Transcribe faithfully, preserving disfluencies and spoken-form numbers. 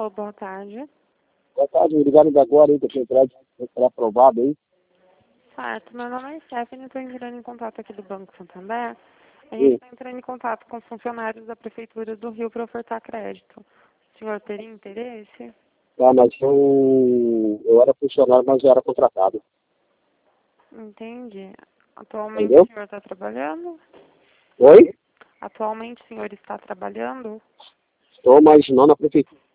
Alô, boa tarde. Boa tarde, me ligaram de agora aí, que eu tenho crédito para aprovado aí. Certo, meu nome é Stephanie, estou entrando em contato aqui do Banco Santander. A gente Sim. está entrando em contato com funcionários da Prefeitura do Rio para ofertar crédito. O senhor teria interesse? Tá, mas eu, eu era funcionário, mas já era contratado. Entendi. Atualmente Entendeu? o senhor está trabalhando? Oi? Atualmente o senhor está trabalhando? Estou, mas não na prefeitura.